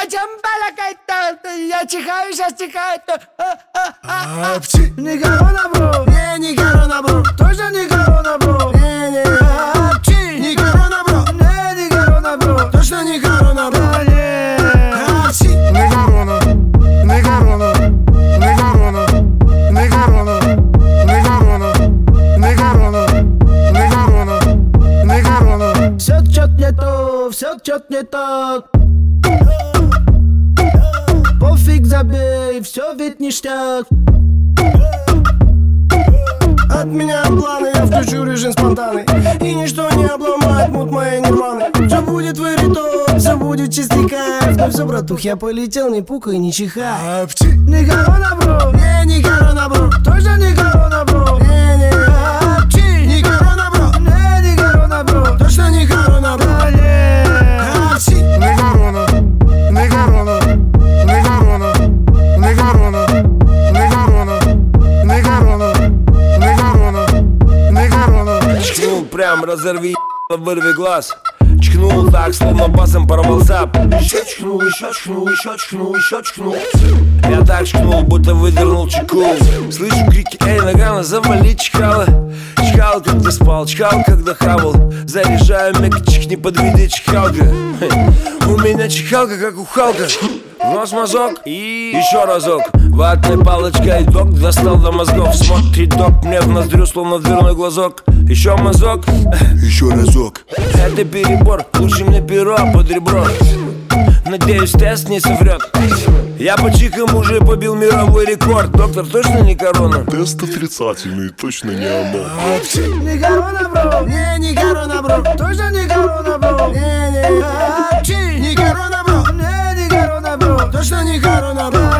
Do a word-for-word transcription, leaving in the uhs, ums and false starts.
Я чихаю, сейчас чихаю. Не корона, бро. Не, не корона, бро. Точно не корона, бро. Не, не, апчи. Не корона, бро. Не, не корона, бро. Точно не корона, бро. Не, Апчи. не корона. Не корона. Не корона. Не корона. Не корона. Не корона. Не корона. Не корона. Все чё-то не то, все чё-то не то. Пофиг, забей, все ведь ништяк. От меня планы, я включу режим спонтанный. И ничто не обломает мут моей нирваны. Все будет вырито, все будет чистый кайф. Ну все, братух, я полетел, не пукай, не чихай. Не корона, бро. Не, не корона, бро. Точно не корона, бро. Не, не, апчи. Не корона, бро. Не, не корона, бро. Точно не корона, бро. Не, Апчи. не корона. Не корона. Не корона. Не корона. Не корона. Не корона. Не корона. Не корона. Чкнул прям, разорви, вырви глаз. Чкнул так, словно басом порвал зап. Еще чкнул, еще чкнул, еще чкнул, еще чкнул. Я так чкнул, будто выдернул чеку. Слышу крики, эй, Нагано, завали чкала. Чкал, когда спал, чкал, когда хавал. Заряжаю мегачик, не подведи чкалка. У меня чекалка, как у Халка. В нос мазок и еще разок. Ватной палочкой док достал до мозгов. Смотрит док мне в ноздрю, словно дверной глазок. Еще мазок, еще разок. это перебор, лучше мне перо под ребро. Надеюсь, тест не соврет. Я по чикам уже побил мировой рекорд. Доктор, точно не корона? Тест отрицательный, точно не оно. Не корона, бро. Не, не корона, бро. Точно не корона, бро. Не, не, апчи. Не корона, бро. Не, не корона, бро. Точно не корона, бро.